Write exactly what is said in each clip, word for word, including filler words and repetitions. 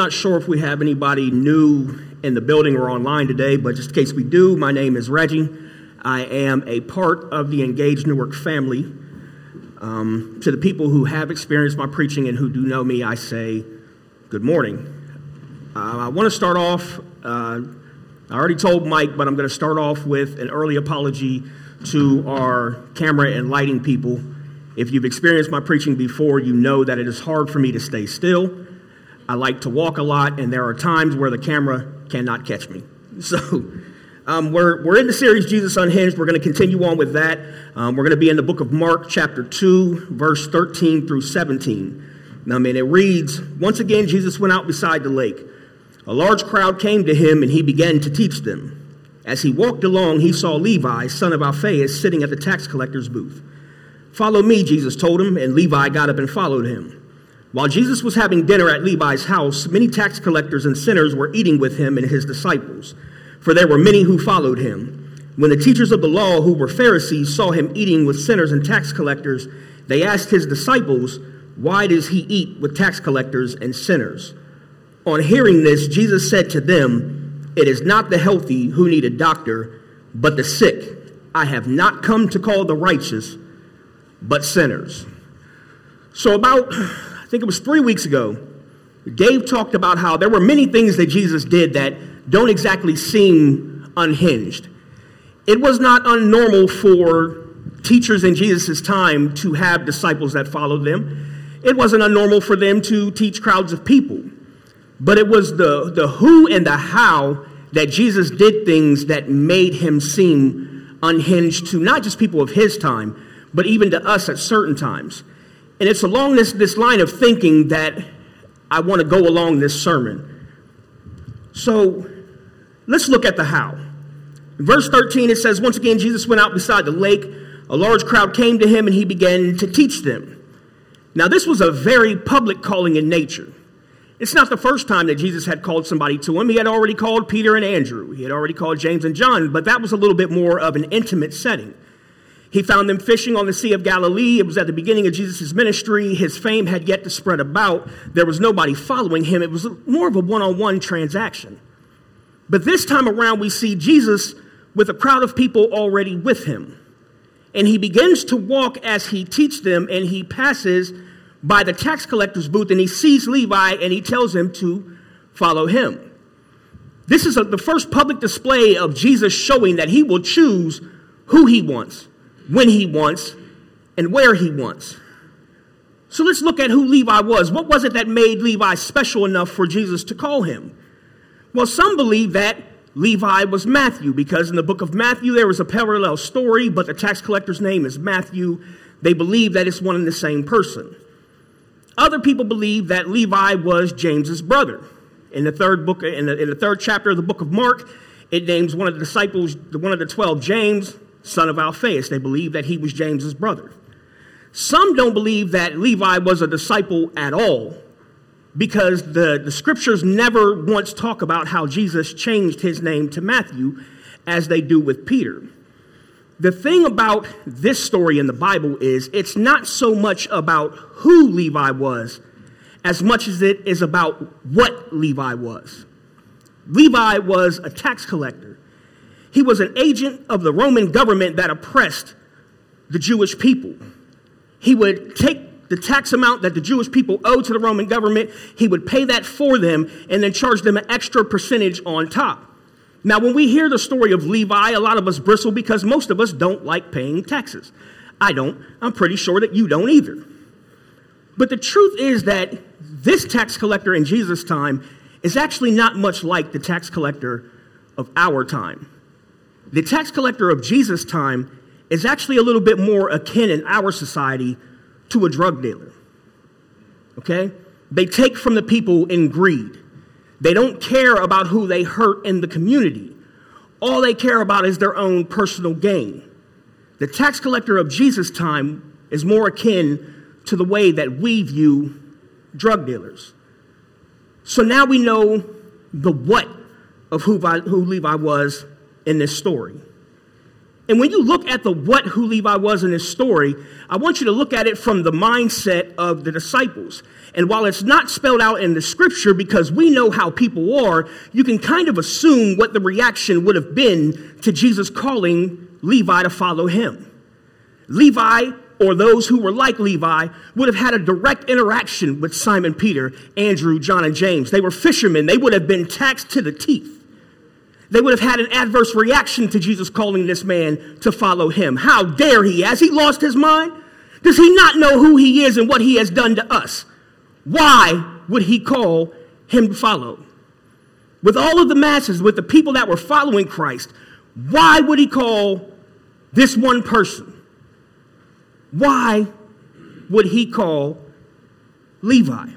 not sure if we have anybody new in the building or online today, but just in case we do, my name is Reggie. I am a part of the Engage Newark family. Um, to the people who have experienced my preaching and who do know me, I say good morning. Uh, I want to start off, uh, I already told Mike, but I'm going to start off with an early apology to our camera and lighting people. If you've experienced my preaching before, you know that it is hard for me to stay still. I like to walk a lot, and there are times where the camera cannot catch me. So um, we're we're in the series Jesus Unhinged. We're going to continue on with that. Um, we're going to be in the book of Mark, chapter two, verse thirteen through seventeen. Now, I mean, it reads, "Once again, Jesus went out beside the lake. A large crowd came to him, and he began to teach them. As he walked along, he saw Levi, son of Alphaeus, sitting at the tax collector's booth. 'Follow me,' Jesus told him, and Levi got up and followed him. While Jesus was having dinner at Levi's house, many tax collectors and sinners were eating with him and his disciples, for there were many who followed him. When the teachers of the law, who were Pharisees, saw him eating with sinners and tax collectors, they asked his disciples, 'Why does he eat with tax collectors and sinners?' On hearing this, Jesus said to them, 'It is not the healthy who need a doctor, but the sick. I have not come to call the righteous, but sinners.'" So about, I think it was three weeks ago, Dave talked about how there were many things that Jesus did that don't exactly seem unhinged. It was not unnormal for teachers in Jesus' time to have disciples that followed them. It wasn't unnormal for them to teach crowds of people. But it was the, the who and the how that Jesus did things that made him seem unhinged to not just people of his time, but even to us at certain times. And it's along this, this line of thinking that I want to go along this sermon. So let's look at the how. In verse thirteen, it says, "Once again, Jesus went out beside the lake. A large crowd came to him, and he began to teach them." Now, this was a very public calling in nature. It's not the first time that Jesus had called somebody to him. He had already called Peter and Andrew. He had already called James and John, but that was a little bit more of an intimate setting. He found them fishing on the Sea of Galilee. It was at the beginning of Jesus' ministry. His fame had yet to spread about. There was nobody following him. It was more of a one-on-one transaction. But this time around, we see Jesus with a crowd of people already with him. And he begins to walk as he teaches them, and he passes by the tax collector's booth, and he sees Levi, and he tells him to follow him. This is a, the first public display of Jesus showing that he will choose who he wants, when he wants, and where he wants. So let's look at who Levi was. What was it that made Levi special enough for Jesus to call him? Well, some believe that Levi was Matthew, because in the book of Matthew there was a parallel story, but the tax collector's name is Matthew. They believe that it's one and the same person. Other people believe that Levi was James's brother. In the third book, in the, in the third chapter of the book of Mark, it names one of the disciples, one of the twelve, James, son of Alphaeus. They believe that he was James's brother. Some don't believe that Levi was a disciple at all, because the, the scriptures never once talk about how Jesus changed his name to Matthew, as they do with Peter. The thing about this story in the Bible is it's not so much about who Levi was as much as it is about what Levi was. Levi was a tax collector. He was an agent of the Roman government that oppressed the Jewish people. He would take the tax amount that the Jewish people owed to the Roman government, he would pay that for them and then charge them an extra percentage on top. Now, when we hear the story of Levi, a lot of us bristle because most of us don't like paying taxes. I don't. I'm pretty sure that you don't either. But the truth is that this tax collector in Jesus' time is actually not much like the tax collector of our time. The tax collector of Jesus' time is actually a little bit more akin in our society to a drug dealer. Okay? They take from the people in greed. They don't care about who they hurt in the community. All they care about is their own personal gain. The tax collector of Jesus' time is more akin to the way that we view drug dealers. So now we know the what of who, who Levi was in this story. And when you look at the what who Levi was in this story, I want you to look at it from the mindset of the disciples. And while it's not spelled out in the scripture, because we know how people are, you can kind of assume what the reaction would have been to Jesus calling Levi to follow him. Levi, or those who were like Levi, would have had a direct interaction with Simon Peter, Andrew, John, and James. They were fishermen. They would have been taxed to the teeth. They would have had an adverse reaction to Jesus calling this man to follow him. How dare he? Has he lost his mind? Does he not know who he is and what he has done to us? Why would he call him to follow? With all of the masses, with the people that were following Christ, why would he call this one person? Why would he call Levi?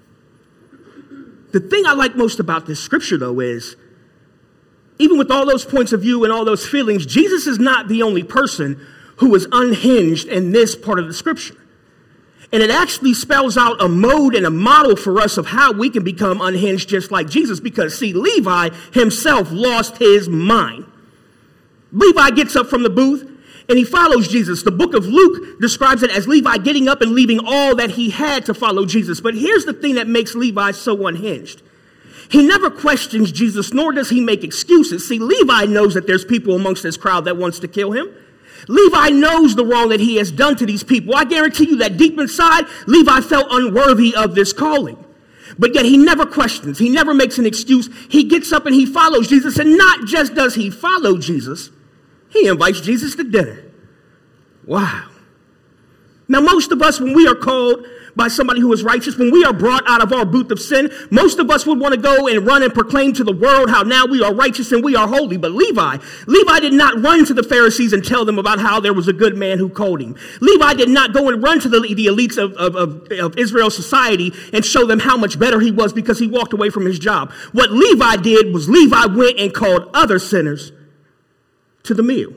The thing I like most about this scripture, though, is even with all those points of view and all those feelings, Jesus is not the only person who is unhinged in this part of the scripture. And it actually spells out a mode and a model for us of how we can become unhinged just like Jesus. Because, see, Levi himself lost his mind. Levi gets up from the booth and he follows Jesus. The book of Luke describes it as Levi getting up and leaving all that he had to follow Jesus. But here's the thing that makes Levi so unhinged. He never questions Jesus, nor does he make excuses. See, Levi knows that there's people amongst this crowd that wants to kill him. Levi knows the wrong that he has done to these people. I guarantee you that deep inside, Levi felt unworthy of this calling. But yet he never questions. He never makes an excuse. He gets up and he follows Jesus. And not just does he follow Jesus, he invites Jesus to dinner. Wow. Now, most of us, when we are called by somebody who is righteous, when we are brought out of our booth of sin, most of us would want to go and run and proclaim to the world how now we are righteous and we are holy. But Levi, Levi did not run to the Pharisees and tell them about how there was a good man who called him. Levi did not go and run to the, the elites of, of, of, of Israel's society and show them how much better he was because he walked away from his job. What Levi did was Levi went and called other sinners to the meal.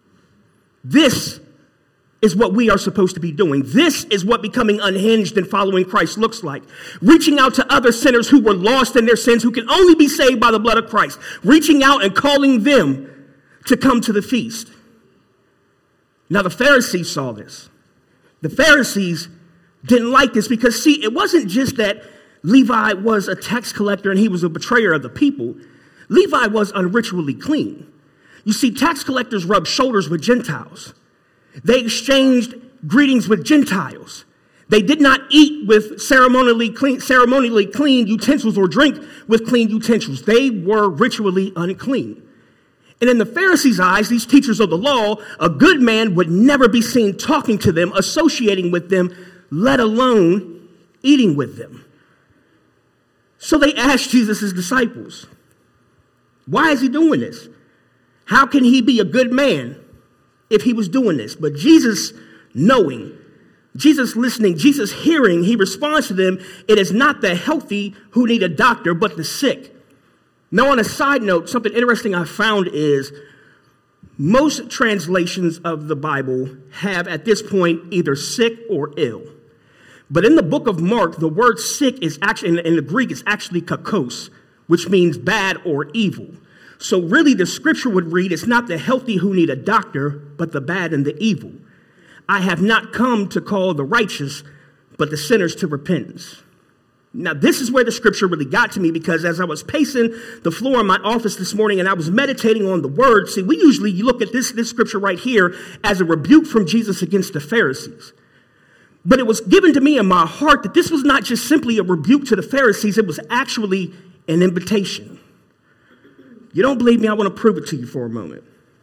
This is what we are supposed to be doing. This is what becoming unhinged and following Christ looks like. Reaching out to other sinners who were lost in their sins, who can only be saved by the blood of Christ. Reaching out and calling them to come to the feast. Now the Pharisees saw this. The Pharisees didn't like this because, see, it wasn't just that Levi was a tax collector and he was a betrayer of the people. Levi was unritually clean. You see, tax collectors rubbed shoulders with Gentiles. They exchanged greetings with Gentiles. They did not eat with ceremonially clean, ceremonially clean utensils or drink with clean utensils. They were ritually unclean. And in the Pharisees' eyes, these teachers of the law, a good man would never be seen talking to them, associating with them, let alone eating with them. So they asked Jesus' disciples, why is he doing this? How can he be a good man if he was doing this? But Jesus, knowing, Jesus listening, Jesus hearing, he responds to them, it is not the healthy who need a doctor, but the sick. Now, on a side note, something interesting I found is most translations of the Bible have at this point either sick or ill. But in the book of Mark, the word sick is actually, in the Greek, is actually kakos, which means bad or evil. So really the scripture would read, it's not the healthy who need a doctor, but the bad and the evil. I have not come to call the righteous, but the sinners to repentance. Now this is where the scripture really got to me, because as I was pacing the floor in my office this morning and I was meditating on the word, see, we usually look at this, this scripture right here as a rebuke from Jesus against the Pharisees. But it was given to me in my heart that this was not just simply a rebuke to the Pharisees, it was actually an invitation. You don't believe me? I want to prove it to you for a moment.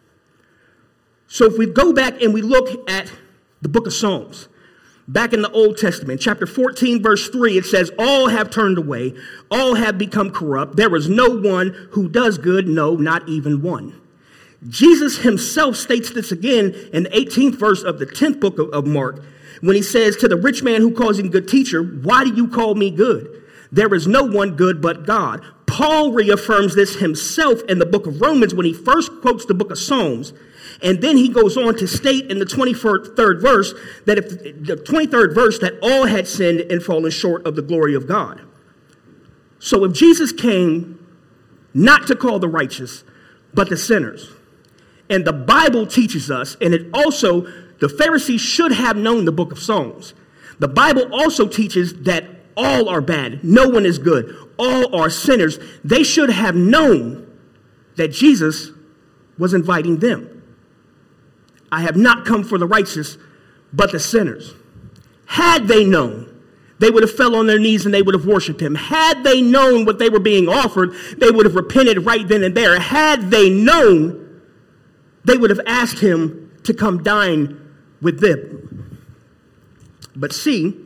So if we go back and we look at the book of Psalms, back in the Old Testament, chapter fourteen, verse three, it says, all have turned away, all have become corrupt. There is no one who does good, no, not even one. Jesus himself states this again in the eighteenth verse of the tenth book of, of Mark, when he says to the rich man who calls him good teacher, why do you call me good? There is no one good but God. Paul reaffirms this himself in the book of Romans when he first quotes the book of Psalms. And then he goes on to state in the twenty-third verse that if the twenty-third verse that all had sinned and fallen short of the glory of God. So if Jesus came not to call the righteous, but the sinners, And the Bible teaches us, and it also, the Pharisees should have known the book of Psalms. The Bible also teaches that all are bad. No one is good. All are sinners. They should have known that Jesus was inviting them. I have not come for the righteous, but the sinners. Had they known, they would have fell on their knees and they would have worshiped him. Had they known what they were being offered, they would have repented right then and there. Had they known, they would have asked him to come dine with them. But see,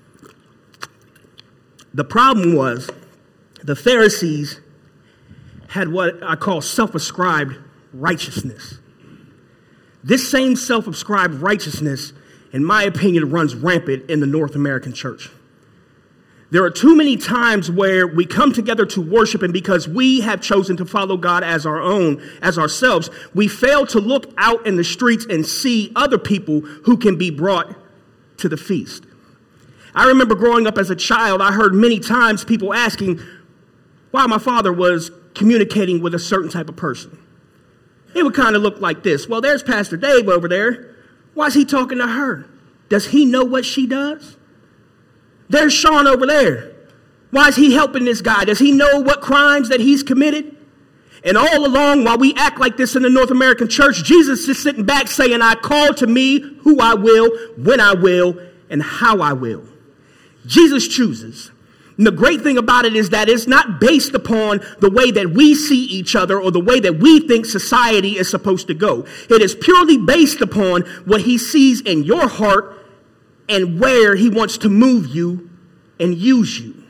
the problem was the Pharisees had what I call self-ascribed righteousness. This same self-ascribed righteousness, in my opinion, runs rampant in the North American church. There are too many times where we come together to worship, and because we have chosen to follow God as our own, as ourselves, we fail to look out in the streets and see other people who can be brought to the feast. I remember growing up as a child, I heard many times people asking why my father was communicating with a certain type of person. It would kind of look like this. Well, there's Pastor Dave over there. Why is he talking to her? Does he know what she does? There's Sean over there. Why is he helping this guy? Does he know what crimes that he's committed? And all along, while we act like this in the North American church, Jesus is sitting back saying, I call to me who I will, when I will, and how I will. Jesus chooses. And the great thing about it is that it's not based upon the way that we see each other or the way that we think society is supposed to go. It is purely based upon what he sees in your heart and where he wants to move you and use you.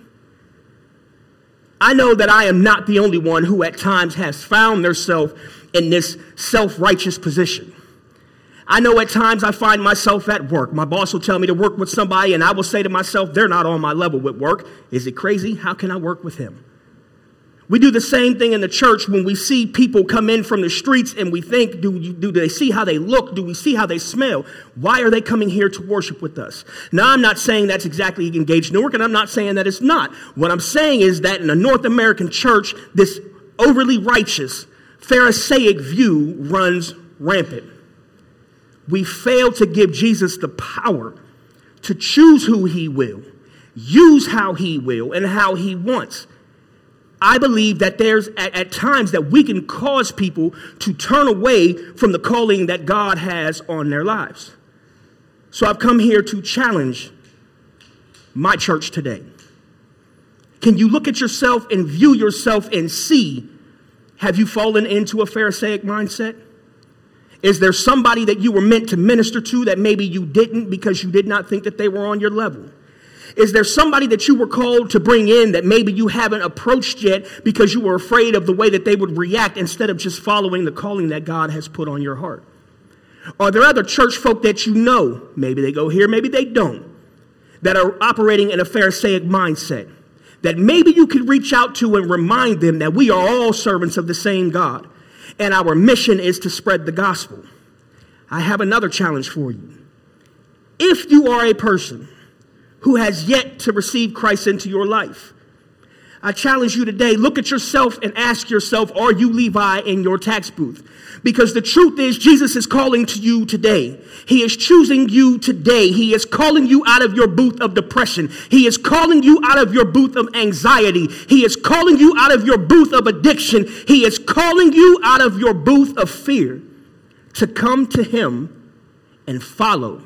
I know that I am not the only one who at times has found themselves in this self-righteous position. I know at times I find myself at work. My boss will tell me to work with somebody, and I will say to myself, they're not on my level with work. Is it crazy? How can I work with him? We do the same thing in the church when we see people come in from the streets and we think, do, you, do they see how they look? Do we see how they smell? Why are they coming here to worship with us? Now, I'm not saying that's exactly Engaged Newark, and I'm not saying that it's not. What I'm saying is that in a North American church, this overly righteous, Pharisaic view runs rampant. We fail to give Jesus the power to choose who he will, use how he will, and how he wants. I believe that there's at, at times that we can cause people to turn away from the calling that God has on their lives. So I've come here to challenge my church today. Can you look at yourself and view yourself and see, have you fallen into a Pharisaic mindset? Is there somebody that you were meant to minister to that maybe you didn't because you did not think that they were on your level? Is there somebody that you were called to bring in that maybe you haven't approached yet because you were afraid of the way that they would react instead of just following the calling that God has put on your heart? Are there other church folk that you know, maybe they go here, maybe they don't, that are operating in a Pharisaic mindset, that maybe you could reach out to and remind them that we are all servants of the same God? And our mission is to spread the gospel. I have another challenge for you. If you are a person who has yet to receive Christ into your life, I challenge you today, look at yourself and ask yourself, are you Levi in your tax booth? Because the truth is, Jesus is calling to you today. He is choosing you today. He is calling you out of your booth of depression. He is calling you out of your booth of anxiety. He is calling you out of your booth of addiction. He is calling you out of your booth of fear to come to him and follow.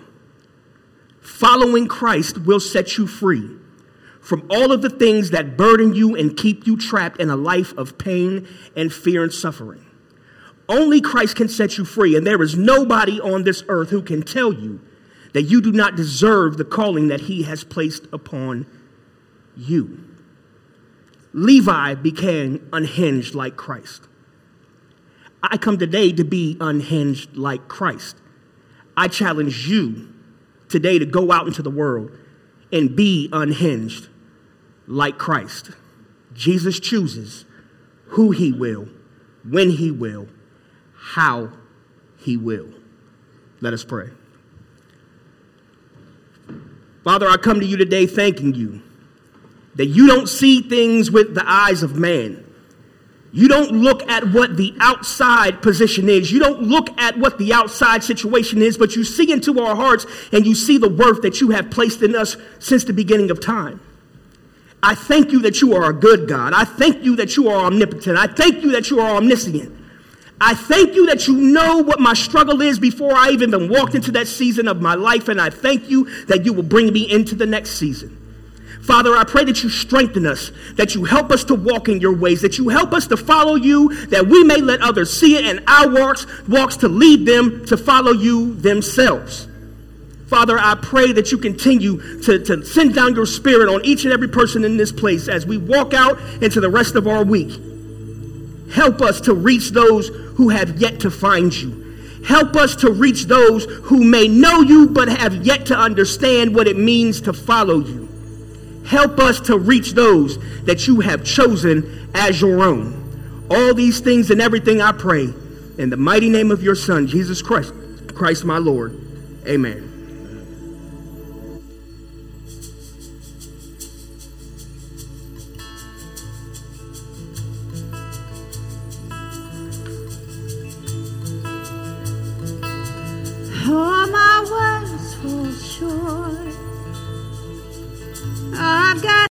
Following Christ will set you free from all of the things that burden you and keep you trapped in a life of pain and fear and suffering. Only Christ can set you free, and there is nobody on this earth who can tell you that you do not deserve the calling that he has placed upon you. Levi became unhinged like Christ. I come today to be unhinged like Christ. I challenge you today to go out into the world and be unhinged like Christ. Jesus chooses who he will, when he will, how he will. Let us pray. Father, I come to you today thanking you that you don't see things with the eyes of man. You don't look at what the outside position is. You don't look at what the outside situation is, but you see into our hearts and you see the worth that you have placed in us since the beginning of time. I thank you that you are a good God. I thank you that you are omnipotent. I thank you that you are omniscient. I thank you that you know what my struggle is before I even walked into that season of my life, and I thank you that you will bring me into the next season. Father, I pray that you strengthen us, that you help us to walk in your ways, that you help us to follow you, that we may let others see it, and our walks, walks to lead them to follow you themselves. Father, I pray that you continue to, to send down your spirit on each and every person in this place as we walk out into the rest of our week. Help us to reach those who have yet to find you. Help us to reach those who may know you but have yet to understand what it means to follow you. Help us to reach those that you have chosen as your own. All these things and everything I pray in the mighty name of your Son, Jesus Christ, Christ my Lord. Amen. All my words fall short. I've got